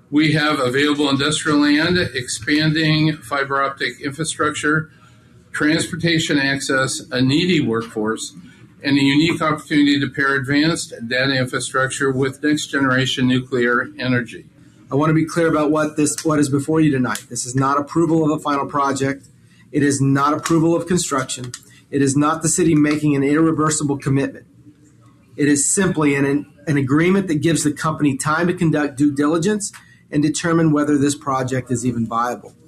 We have available industrial land, expanding fiber optic infrastructure, transportation access, a needy workforce, and a unique opportunity to pair advanced data infrastructure with next-generation nuclear energy. I want to be clear about what is before you tonight. This is not approval of a final project. It is not approval of construction. It is not the city making an irreversible commitment. It is simply an agreement that gives the company time to conduct due diligence and determine whether this project is even viable.